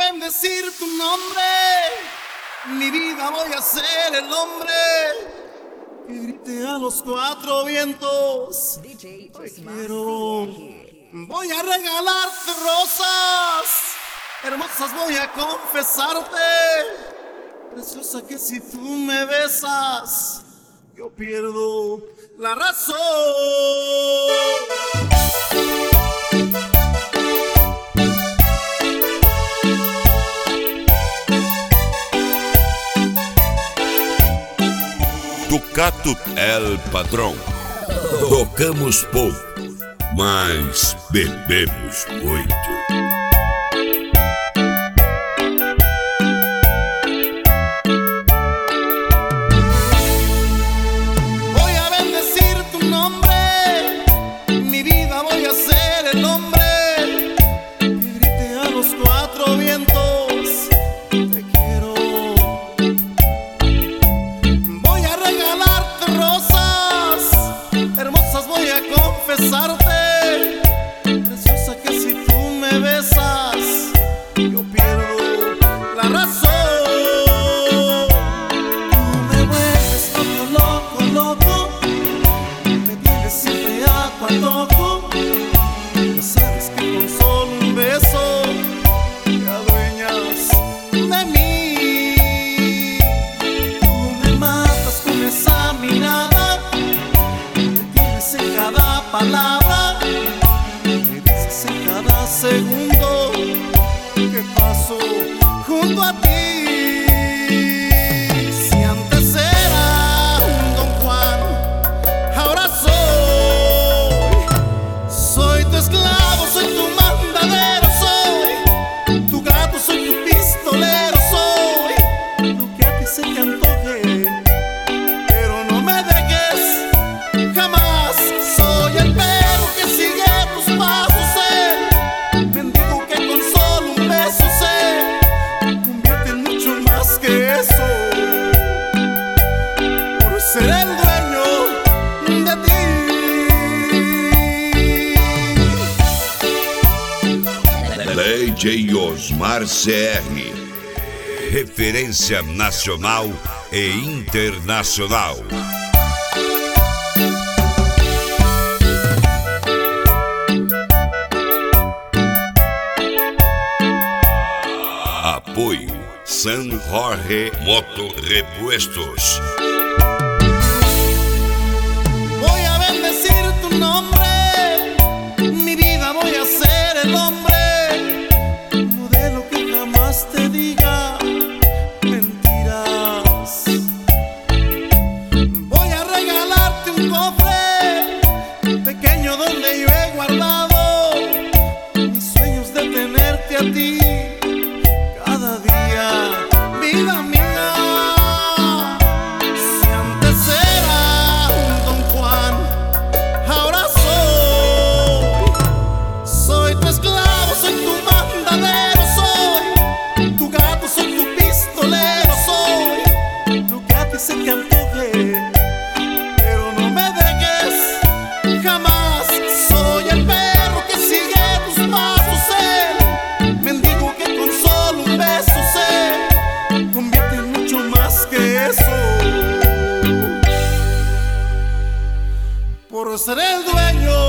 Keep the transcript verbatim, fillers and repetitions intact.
bendecir tu nombre, mi vida voy a ser el hombre que grite a los cuatro vientos. Te quiero. Voy a regalarte rosas hermosas, voy a confesarte, preciosa, que si tú me besas yo pierdo la razón. Tocato El Padrão. Tocamos pouco, mas bebemos muito. Voy a bendecir tu nombre, mi vida voy a ser el hombre que grite a los cuatro vientos. Te quiero. Voy a regalarte rosas hermosas, voy a confesarte, preciosa, que si tú me besas yo pierdo la razón. Tú me vuelves loco, loco, loco, me tienes siempre a tu antojo. Tú sabes que con solo un beso te adueñas de mí. Tú me matas con esa mirada, en cada palabra, me dices en cada segundo que paso junto a ti. Si antes era un Don Juan, ahora soy, soy tu esclavo, soy tu mandadero, soy tu gato, soy tu pistolero, soy lo que a ti se te antoje, pero no me dejes jamás. Soy el perro que sigue tus pasos, el mendigo que con solo un beso se convierte en mucho más que eso, por ser el dueño de ti. D J Osmar C R, referência nacional e internacional. Apoio San Jorge Moto Repuestos. Voy a bendecir tu nombre, mi vida voy a ser el hombre, modelo que jamás te diga mentiras. Voy a regalarte un cofre pequeño donde yo he guardado mis sueños de tenerte a ti cada día, vida mía. Si antes era un Don Juan, ahora soy, soy tu esclavo, soy tu mandadero, soy tu gato, soy tu pistolero, soy lo que a ti se te antoje, pero no me dejes jamás. Soy el perro que sigue tus pasos, el mendigo que con solo un beso se convierte en mucho más que eso, por ser el dueño